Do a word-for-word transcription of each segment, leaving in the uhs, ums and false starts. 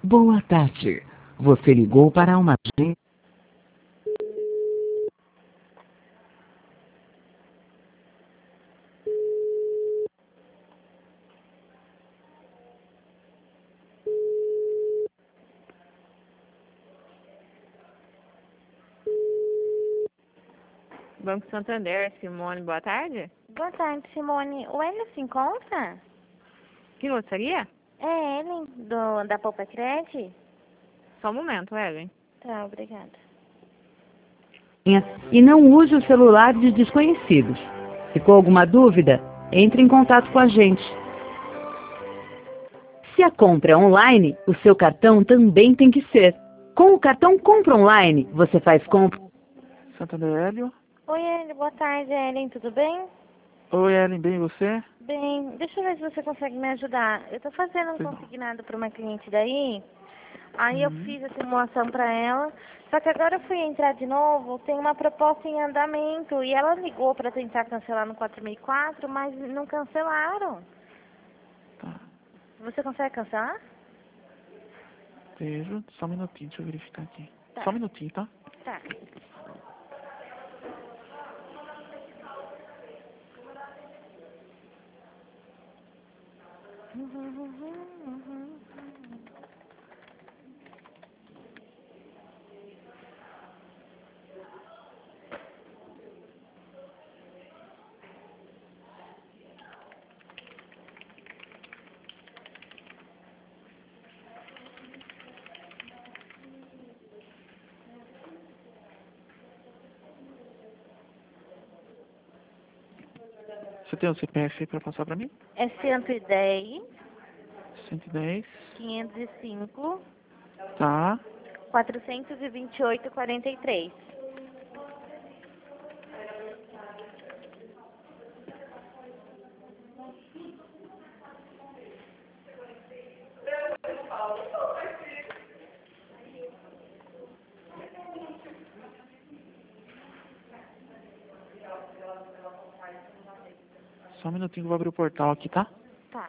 Boa tarde. Você ligou para uma agência. Banco Santander, Simone, boa tarde. Boa tarde, Simone. O Hélio se encontra? Que gostaria? É ele, do, da Poupa Cred? Só um momento, Ellen. Tá, obrigada. E não use o celular de desconhecidos. Ficou alguma dúvida? Entre em contato com a gente. Se a compra é online, o seu cartão também tem que ser. Com o cartão Compra Online, você faz compra. Santander Hélio. Oi, Hélio. Boa tarde, Ellen. Tudo bem? Oi, Ellen, bem, e você? Bem, deixa eu ver se você consegue me ajudar. Eu tô fazendo um Pois não. consignado para uma cliente daí. Aí eu Uhum. fiz a simulação para ela. Só que agora eu fui entrar de novo, tem uma proposta em andamento. E ela ligou para tentar cancelar no quatro seis quatro, mas não cancelaram. Tá. Você consegue cancelar? Vejo. Só um minutinho, deixa eu verificar aqui. Tá. Só um minutinho, tá? Tá. Você tem o C P F aí pra passar pra mim? É cento e dez, cento e dez. quinhentos e cinco, Tá. quatrocentos e vinte e oito, quarenta e três. Só um minutinho que eu vou abrir o portal aqui, tá? Tá.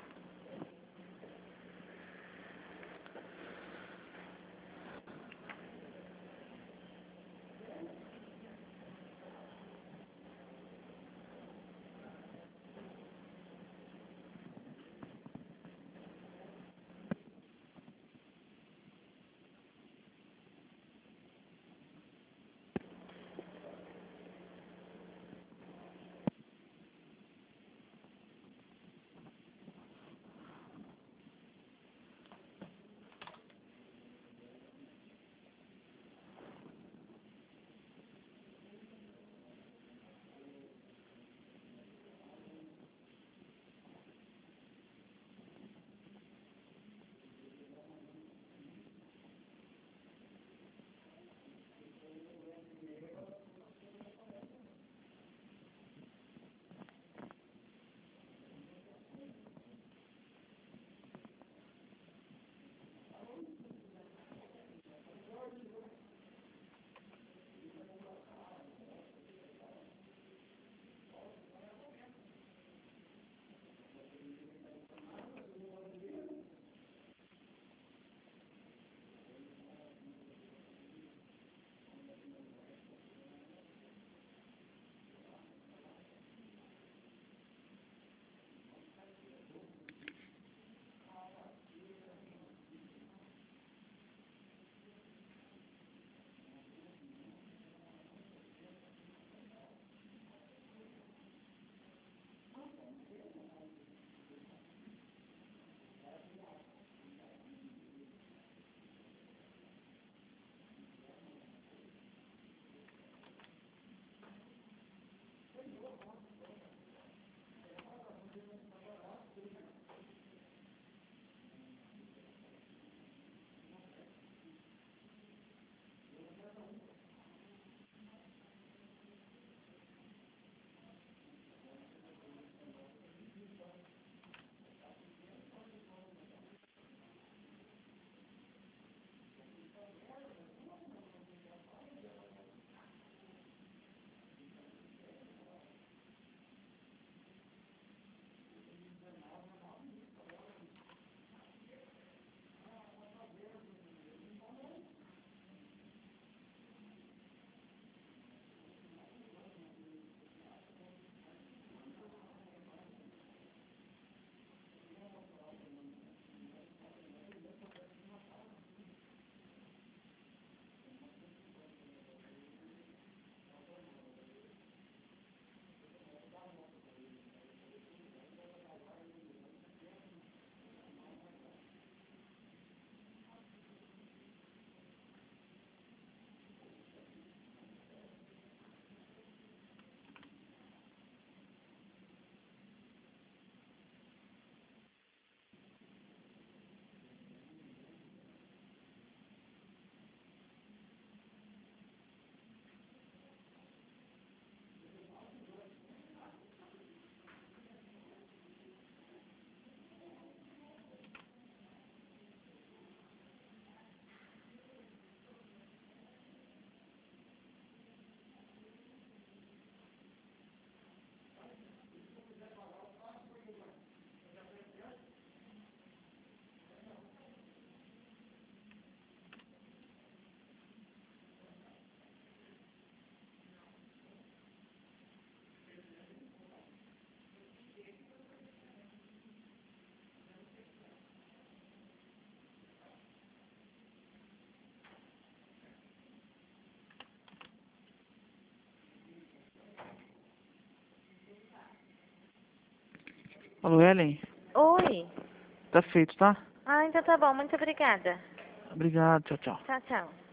Alô, Ellen? Oi. Tá feito, tá? Ah, então tá bom. Muito obrigada. Obrigado, tchau, tchau. Tchau, tchau.